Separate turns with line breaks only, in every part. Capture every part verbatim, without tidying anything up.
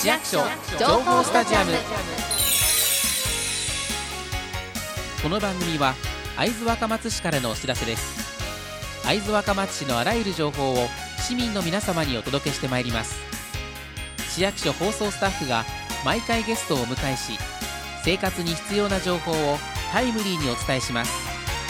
役所情報スタジアム。この番組は会津若松市からのお知らせです。会津若松市のあらゆる情報を市民の皆様にお届けしてまいります。市役所放送スタッフが毎回ゲストをお迎えし、生活に必要な情報をタイムリーにお伝えします。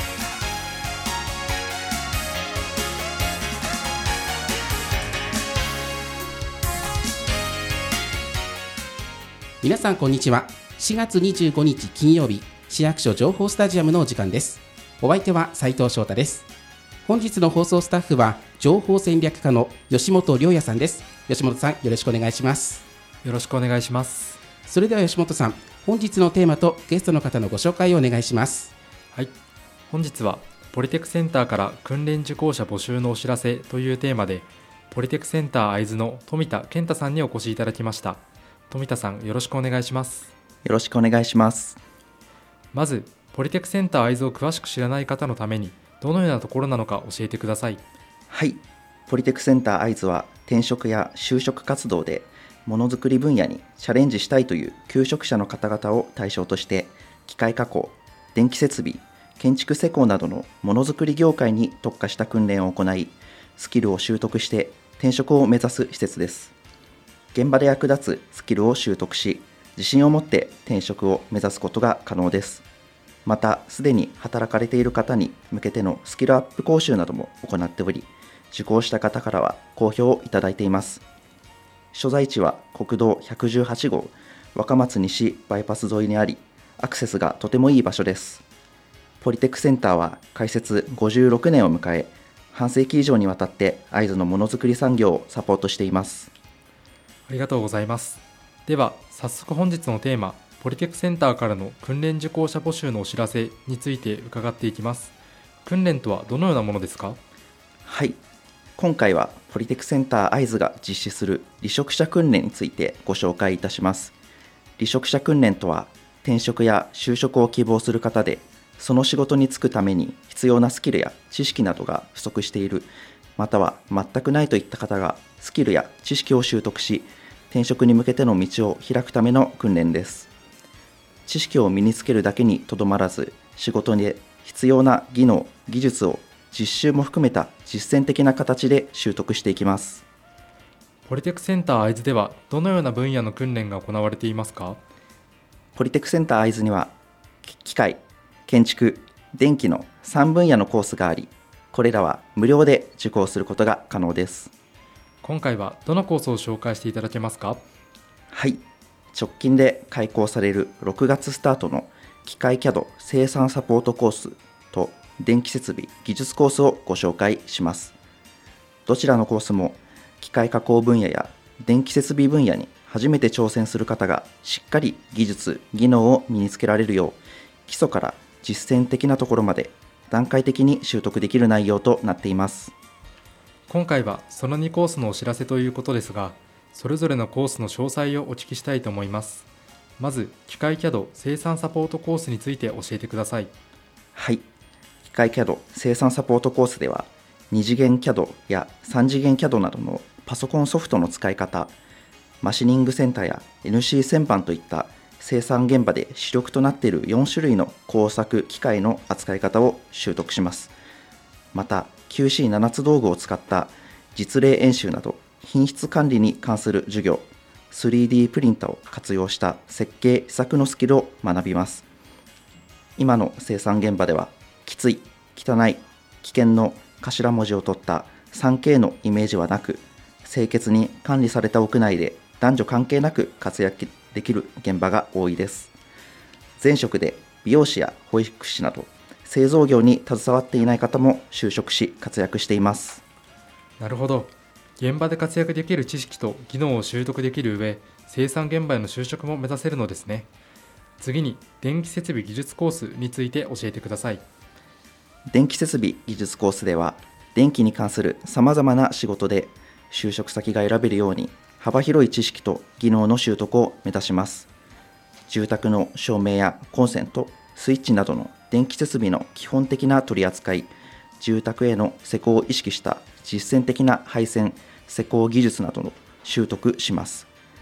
皆さんこんにちは。しがつにじゅうごにち金曜日、市役所情報スタジアムのお時間です。お相手は斉藤翔太です。本日の放送スタッフは情報戦略課の吉本良也さんです。吉本さん、よろしくお願いします。
よろしくお願いします。
それでは吉本さん、本日のテーマとゲストの方のご紹介をお願いします。
はい、本日はポリテクセンターから訓練受講者募集のお知らせというテーマで、ポリテクセンター会津の富田健太さんにお越しいただきました。富田さん、よろしくお願いします。
よろしくお願いします。
まずポリテクセンター会津を詳しく知らない方のために、どのようなところなのか教えてください。
はい、ポリテクセンター会津は転職や就職活動でものづくり分野にチャレンジしたいという求職者の方々を対象として、機械加工、電気設備、建築施工などのものづくり業界に特化した訓練を行い、スキルを習得して転職を目指す施設です。現場で役立つスキルを習得し、自信を持って転職を目指すことが可能です。また、すでに働かれている方に向けてのスキルアップ講習なども行っており、受講した方からは好評をいただいています。所在地は国道ひゃくじゅうはちごう若松西バイパス沿いにあり、アクセスがとてもいい場所です。ポリテックセンターは開設ごじゅうろくねんを迎え、半世紀以上にわたって会津のものづくり産業をサポートしています。
ありがとうございます。では早速本日のテーマ、ポリテクセンターからの訓練受講者募集のお知らせについて伺っていきます。訓練とはどのようなものですか？
はい、今回はポリテクセンター会津が実施する離職者訓練についてご紹介いたします。離職者訓練とは、転職や就職を希望する方で、その仕事に就くために必要なスキルや知識などが不足している、または全くないといった方がスキルや知識を習得し、転職に向けての道を開くための訓練です。知識を身につけるだけにとどまらず、仕事に必要な技能、技術を実習も含めた実践的な形で習得していきます。
ポリテクセンター会津ではどのような分野の訓練が行われていますか？
ポリテクセンター会津には、機械、建築、電気のさんぶんやのコースがあり、これらは無料で受講することが可能です。
今回はどのコースを紹介していただけますか？
はい、直近で開講されるろくがつスタートの機械 キャド 生産サポートコースと電気設備技術コースをご紹介します。どちらのコースも機械加工分野や電気設備分野に初めて挑戦する方がしっかり技術・技能を身につけられるよう、基礎から実践的なところまで段階的に習得できる内容となっています。
今回はそのにコースのお知らせということですが、それぞれのコースの詳細をお聞きしたいと思います。まず機械 キャド 生産サポートコースについて教えてください。
はい、機械 キャド 生産サポートコースでは、に次元 キャド やさん次元 キャド などのパソコンソフトの使い方、マシニングセンターや エヌシー 旋盤といった生産現場で主力となっているよんしゅるいの工作機械の扱い方を習得します。また キューシーなな つ道具を使った実例演習など品質管理に関する授業、スリーディー プリンターを活用した設計・試作のスキルを学びます。今の生産現場では、きつい、汚い、危険の頭文字を取った スリーケー のイメージはなく、清潔に管理された屋内で男女関係なく活躍できる現場が多いです。前職で美容師や保育士など製造業に携わっていない方も就職し活躍しています。
なるほど。現場で活躍できる知識と技能を習得できる上、生産現場への就職も目指せるのですね。次に電気設備技術コースについて教えてください。
電気設備技術コースでは、電気に関するさまざまな仕事で就職先が選べるように幅広い知識と技能の習得を目指します。住宅の照明やコンセント、スイッチなどの電気設備の基本的な取り扱い、住宅への施工を意識した実践的な配線・施工技術などの習得します。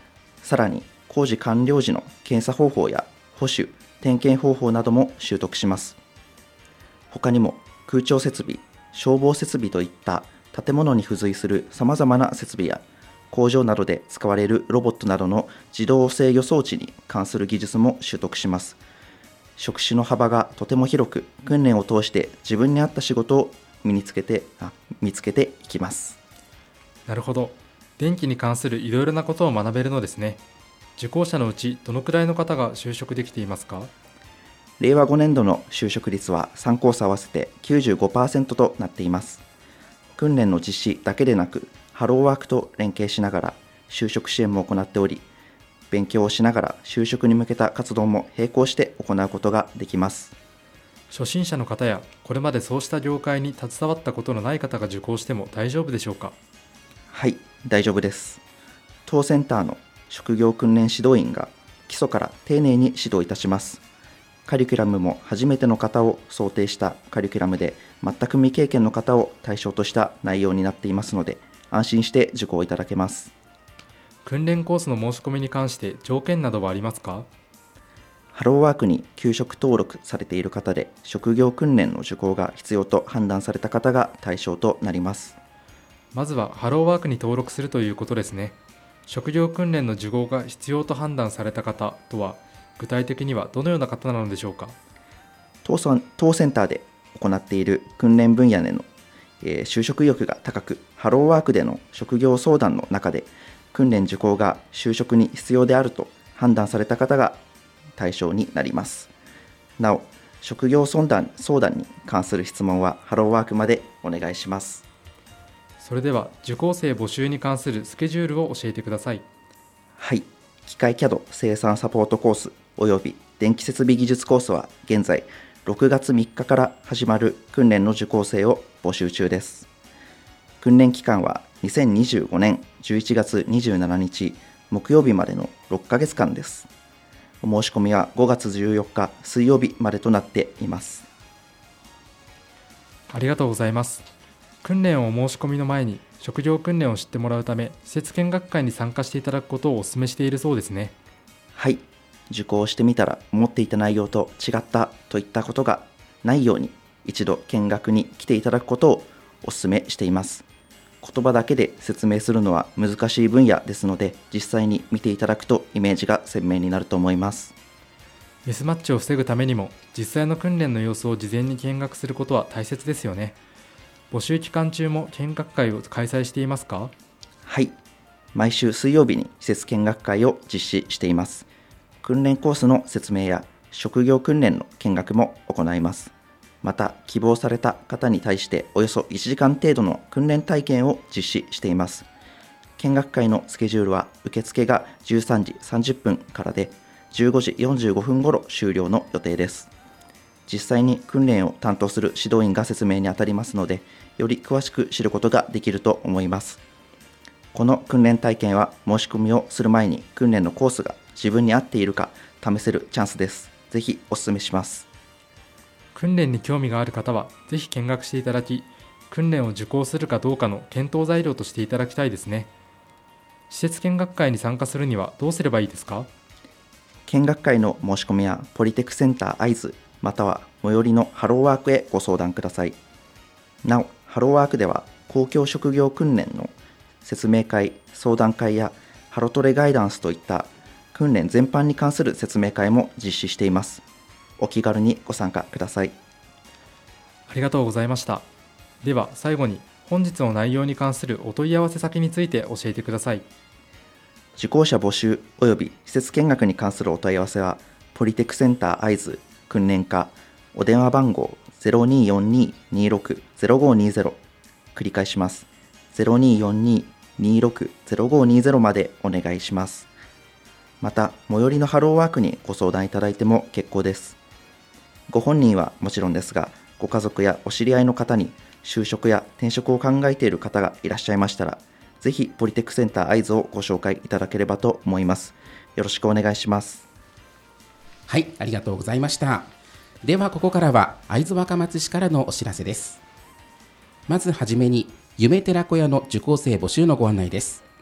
さらに工事完了時の検査方法や保守・点検方法なども習得します。他にも空調設備、消防設備といった建物に付随するさまざまな設備や工場などで使われるロボットなどの自動制御装置に関する技術も習得します。職種の幅がとても広く、訓練を通して自分に合った仕事を身につけてあ見つけていきます。
なるほど。電気に関するいろいろなことを学べるのですね。受講者のうちどのくらいの方が就職できていますか？
れいわごねんどの就職率はさんコース合わせて きゅうじゅうごパーセント となっています。訓練の実施だけでなく、ハローワークと連携しながら就職支援も行っており、勉強をしながら就職に向けた活動も並行して行うことができます。
初心者の方やこれまでそうした業界に携わったことのない方が受講しても大丈夫でしょうか？
はい、大丈夫です。当センターの職業訓練指導員が基礎から丁寧に指導いたします。カリキュラムも初めての方を想定したカリキュラムで、全く未経験の方を対象とした内容になっていますので、安心して受講いただけます。
訓練コースの申し込みに関して条件などはありますか？
ハローワークに休職登録されている方で、職業訓練の受講が必要と判断された方が対象となります。
まずはハローワークに登録するということですね。職業訓練の受講が必要と判断された方とは、具体的にはどのような方なのでしょうか？
当センターで行っている訓練分野での、えー、就職意欲が高く、ハローワークでの職業相談の中で訓練受講が就職に必要であると判断された方が対象になります。なお、職業相談、相談に関する質問はハローワークまでお願いします。
それでは受講生募集に関するスケジュールを教えてください。
はい、機械 キャド 生産サポートコースおよび電気設備技術コースは現在ろくがつみっかから始まる訓練の受講生を募集中です。訓練期間はにせんにじゅうごねんじゅういちがつにじゅうしちにち木曜日までのろっかげつかんです。お申し込みはごがつじゅうよっか水曜日までとなっています。
ありがとうございます。訓練をお申し込みの前に職業訓練を知ってもらうため、施設見学会に参加していただくことをお勧めしているそうですね。
はい、受講してみたら思っていた内容と違ったといったことがないように、一度見学に来ていただくことをお勧めしています。言葉だけで説明するのは難しい分野ですので、実際に見ていただくとイメージが鮮明になると思います。
ミスマッチを防ぐためにも、実際の訓練の様子を事前に見学することは大切ですよね。募集期間中も見学会を開催していますか？
はい、毎週水曜日に施設見学会を実施しています。訓練コースの説明や職業訓練の見学も行います。また、希望された方に対しておよそいちじかん程度の訓練体験を実施しています。見学会のスケジュールは受付がじゅうさんじさんじゅっぷんからで、じゅうごじよんじゅうごふん頃終了の予定です。実際に訓練を担当する指導員が説明に当たりますので、より詳しく知ることができると思います。この訓練体験は申し込みをする前に訓練のコースが自分に合っているか試せるチャンスです。ぜひお勧めします。
訓練に興味がある方はぜひ見学していただき、訓練を受講するかどうかの検討材料としていただきたいですね。施設見学会に参加するにはどうすればいいですか？
見学会の申し込みはポリテクセンター会津または最寄りのハローワークへご相談ください。なお、ハローワークでは公共職業訓練の説明会、相談会やハロトレガイダンスといった訓練全般に関する説明会も実施しています。お気軽にご参加ください。
ありがとうございました。では最後に本日の内容に関するお問い合わせ先について教えてください。
受講者募集及び施設見学に関するお問い合わせはポリテクセンター会津訓練課お電話番号 ゼロにーよんにーにーろくゼロごにーゼロ 繰り返します。ゼロにーよんにーにーろくゼロごにーゼロまでお願いします。また、最寄りのハローワークにご相談いただいても結構です。ご本人はもちろんですが、ご家族やお知り合いの方に就職や転職を考えている方がいらっしゃいましたら、ぜひポリテックセンター会津をご紹介いただければと思います。よろしくお願いします。
はい、ありがとうございました。ではここからは会津若松市からのお知らせです。まずはじめに夢寺小屋の受講生募集のご案内です。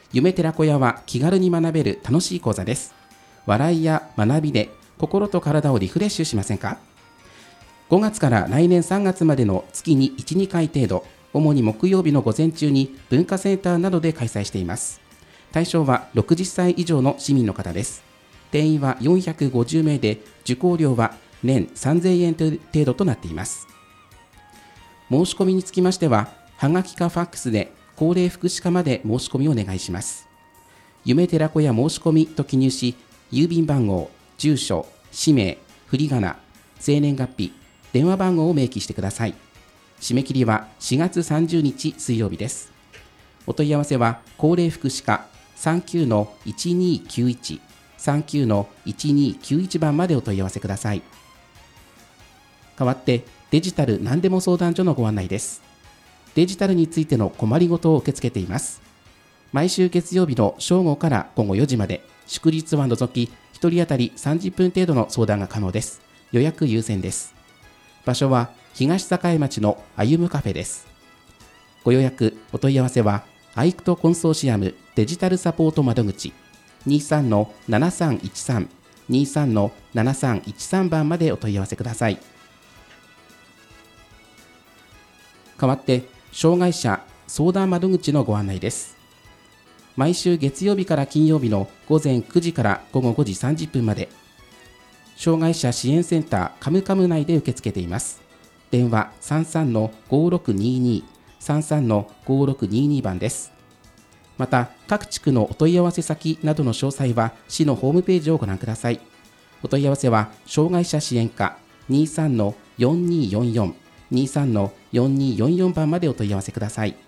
夢寺子屋は気軽に学べる楽しい講座です。笑いや学びで心と体をリフレッシュしませんか？ごがつから来年さんがつまでの月にいち、にかい程度、主に木曜日の午前中に文化センターなどで開催しています。対象はろくじゅっさい以上の市民の方です。定員はよんひゃくごじゅうめいで、受講料は年さんぜんえん程度となっています。申し込みにつきましては、はがきかファックスで高齢福祉課まで申し込みをお願いします。夢寺子屋申し込みと記入し、郵便番号、住所、氏名、振り仮名、生年月日、電話番号を明記してください。締め切りはしがつさんじゅうにち水曜日です。お問い合わせは高齢福祉課 さんきゅうのいちにーきゅういち さんきゅうのいちにーきゅういち 番までお問い合わせください。代わってデジタル何でも相談所のご案内です。デジタルについての困りごとを受け付けています。毎週月曜日の正午から午後よじまで、祝日は除きひとり当たりさんじゅっぷん程度の相談が可能です。予約優先です。場所は東栄町の歩むカフェです。ご予約お問い合わせはアイクトコンソーシアムデジタルサポート窓口 にじゅうさんのななさんいちさん にじゅうさんのななさんいちさん 番までお問い合わせください。代わって障害者相談窓口のご案内です。毎週月曜日から金曜日のごぜんくじから午後ごじさんじゅっぷんまで、障害者支援センターカムカム内で受け付けています。電話 さんさんのごろくにーにー さんさんのごろくにーにー 番です。また各地区のお問い合わせ先などの詳細は市のホームページをご覧ください。お問い合わせは障害者支援課 にじゅうさんのよんにーよんよん にじゅうさんのよんにーよんよん 番までお問い合わせください。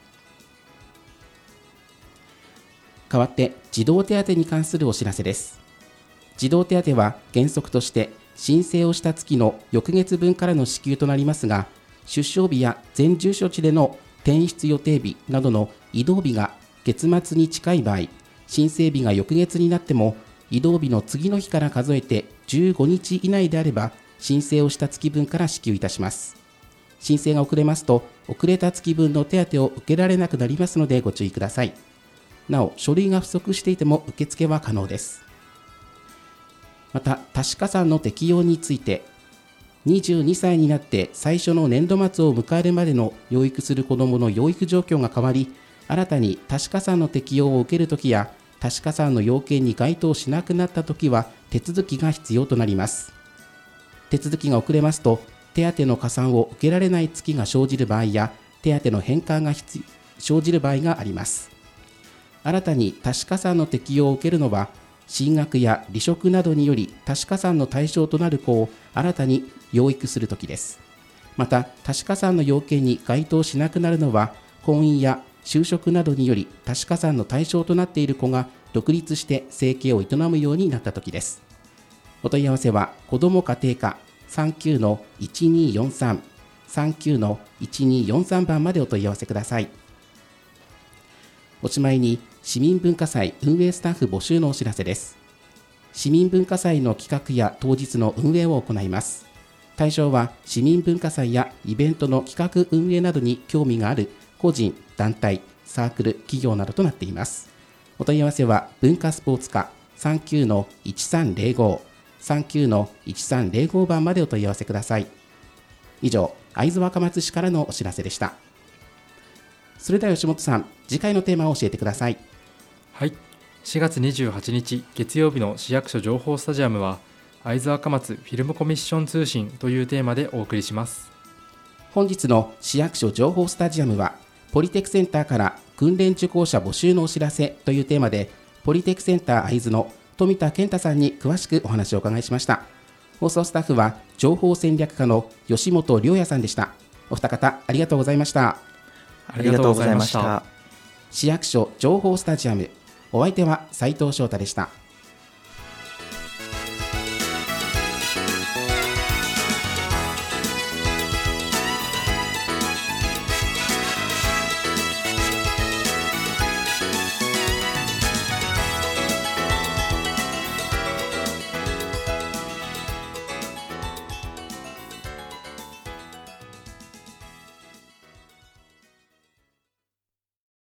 代わって児童手当に関するお知らせです。児童手当は原則として申請をした月の翌月分からの支給となりますが、出生日や全住所地での転出予定日などの移動日が月末に近い場合、申請日が翌月になっても移動日の次の日から数えてじゅうごにち以内であれば申請をした月分から支給いたします。申請が遅れますと遅れた月分の手当を受けられなくなりますのでご注意ください。なお書類が不足していても受付は可能です。また多子加算の適用について、にじゅうにさいになって最初の年度末を迎えるまでの養育する子どもの養育状況が変わり、新たに多子加算の適用を受けるときや多子加算の要件に該当しなくなったときは手続きが必要となります。手続きが遅れますと手当の加算を受けられない月が生じる場合や手当の返還が必生じる場合があります。新たに多子加算の適用を受けるのは進学や離職などにより多子加算の対象となる子を新たに養育するときです。また多子加算の要件に該当しなくなるのは婚姻や就職などにより多子加算の対象となっている子が独立して生計を営むようになったときです。お問い合わせは子ども家庭課 さんきゅうのいちにーよんさん さんきゅうのいちにーよんさん 番までお問い合わせください。おしまいに市民文化祭運営スタッフ募集のお知らせです。市民文化祭の企画や当日の運営を行います。対象は市民文化祭やイベントの企画運営などに興味がある個人、団体、サークル、企業などとなっています。お問い合わせは文化スポーツ課 さんきゅうのいちさんぜろご さんきゅうのいちさんぜろご 番までお問い合わせください。以上、会津若松市からのお知らせでした。それでは吉本さん、次回のテーマを教えてください。
はい、しがつにじゅうはちにち月曜日の市役所情報スタジアムは会津若松フィルムコミッション通信というテーマでお送りします。
本日の市役所情報スタジアムはポリテクセンターから訓練受講者募集のお知らせというテーマで、ポリテクセンター会津の富田健太さんに詳しくお話をお伺いしました。放送スタッフは情報戦略課の吉本良也さんでした。お二方ありがとうございました。
ありがとうございました。
市役所情報スタジアム、お相手は斉藤翔太でした。